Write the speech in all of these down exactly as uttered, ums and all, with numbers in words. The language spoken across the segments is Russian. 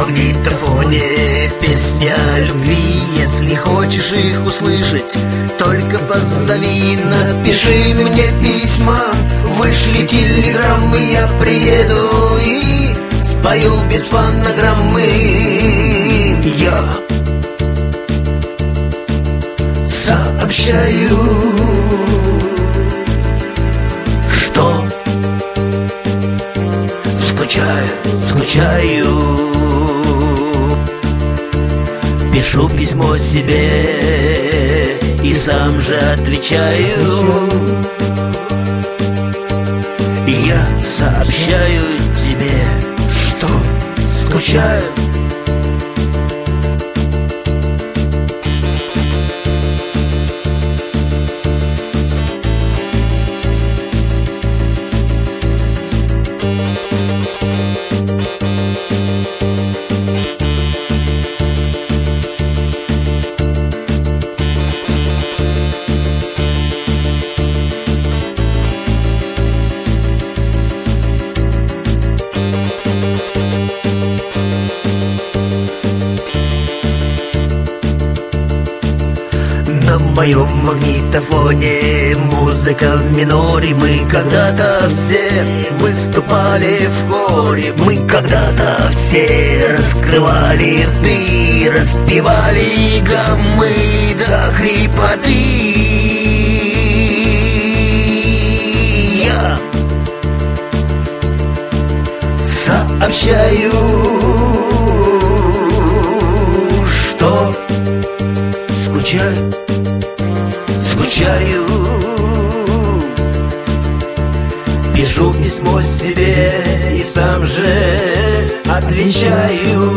магнитофоне песня о любви. Если хочешь их услышать, только позови, напиши мне письма, вышли телеграммы, я приеду и спою без фонограммы. Я сообщаю, что скучаю, скучаю. Пишу письмо себе и сам же отвечаю. Я сообщаю тебе, что скучаю. На моем магнитофоне музыка в миноре. Мы когда-то все выступали в хоре. Мы когда-то все раскрывали рты, распевали гаммы до хрипоты. Я сообщаю, что скучаю, скучаю. Пишу письмо себе и сам же отвечаю.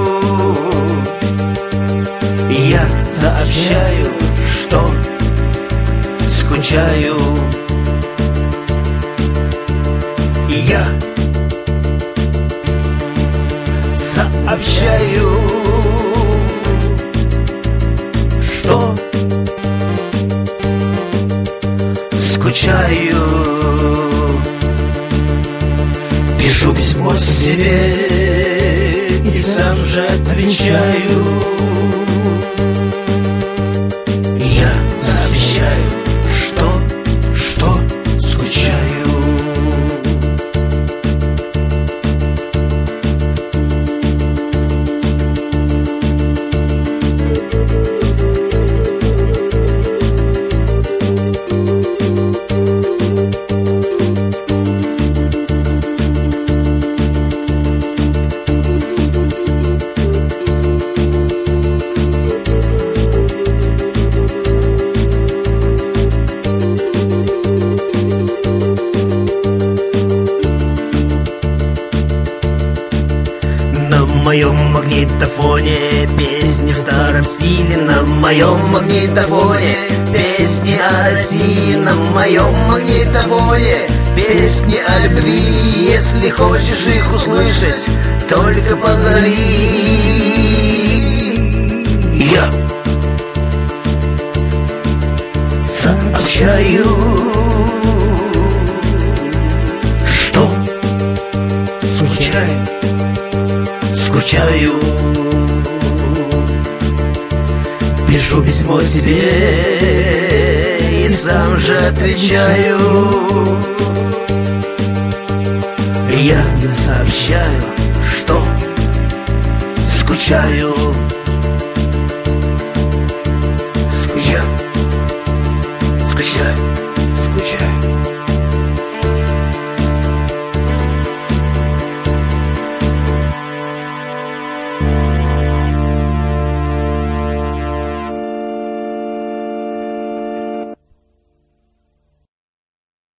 Я сообщаю, что скучаю. Я сообщаю, что скучаю. Пишу письмо себе и сам же отвечаю. Я сообщаю, что, что скучаю. На моем магнитофоне песни в старом стиле. На моем магнитофоне песни о России. На моем магнитофоне песни о любви. Если хочешь их услышать, только позови. Я сообщаю, что скучаю, скучаю. Пишу письмо себе и сам же отвечаю. Я сообщаю, что скучаю. Я скучаю, скучаю.